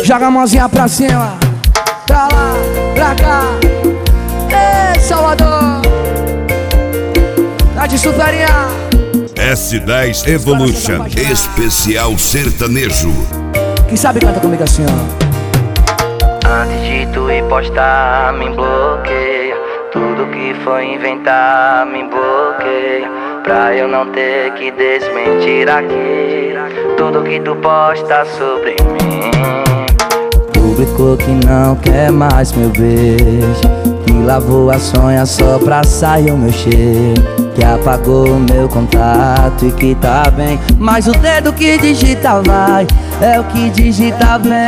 Joga a mãozinha pra cima, pra lá, pra cá. Ei, Salvador, tá de suferinha. S10 Evolution, especial sertanejo. Quem sabe canta comigo assim, ó. Antes de tu ir postar, me bloqueia. Tudo que foi inventar, me bloqueia. Pra eu não ter que desmentir aqui tudo que tu posta sobre mim. Publicou que não quer mais meu beijo, que lavou a sonha só pra sair o meu cheiro, que apagou o meu contato e que tá bem, mas o dedo que digita vai, é o que digita bem.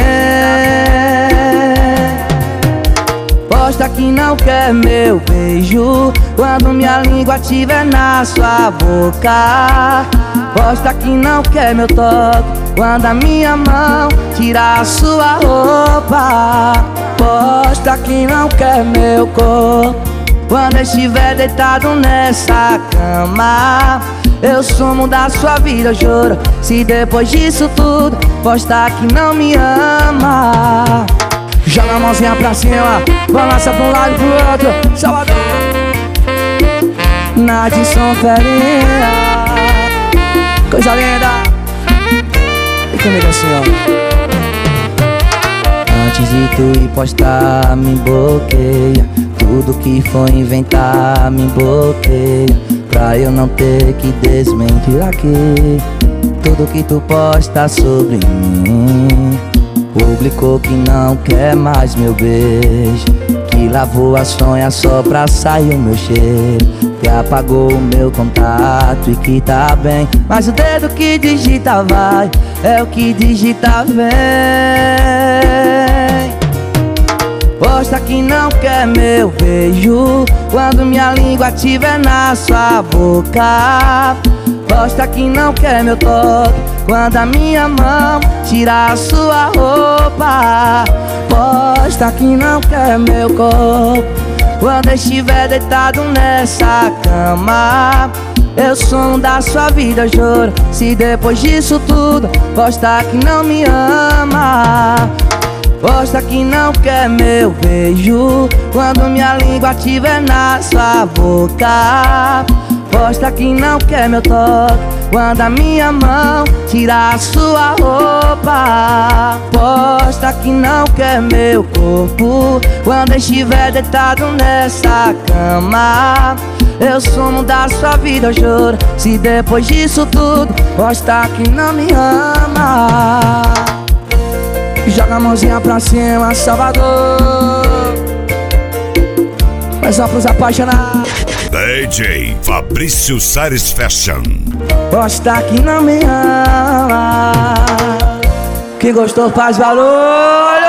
Posta que não quer meu beijo quando minha língua tiver na sua boca. Posta que não quer meu toque quando a minha mão tirar a sua roupa. Posta que não quer meu corpo quando eu estiver deitado nessa cama. Eu sumo da sua vida, eu juro. Se depois disso tudo postar que não me ama. Joga a mãozinha pra cima, balança pra um lado e pro outro. Salvador, na de Sonferinha, coisa linda. E comigo assim, ó. Antes de tu ir postar, me bloqueia. Tudo que for inventar, me bloqueia. Pra eu não ter que desmentir aqui tudo que tu posta sobre mim. Publicou que não quer mais meu beijo, que lavou a sonha só pra sair o meu cheiro, que apagou o meu contato e que tá bem, mas o dedo que digita vai, é o que digita vem. Posta que não quer meu beijo quando minha língua tiver na sua boca. Posta que não quer meu toque quando a minha mão tirar a sua roupa. Posta que não quer meu corpo quando eu estiver deitado nessa cama. Eu sou um da sua vida, juro. Se depois disso tudo posta que não me ama. Posta que não quer meu beijo quando minha língua tiver na sua boca. Posta que não quer meu toque quando a minha mão tirar a sua roupa. Posta que não quer meu corpo quando eu estiver deitado nessa cama. Eu sumo da sua vida, eu juro. Se depois disso tudo posta que não me ama. Joga a mãozinha pra cima, Salvador. Mas só pros apaixonados. DJ Fabrício Sares Fashion. Posta que não me ama. Quem gostou faz barulho.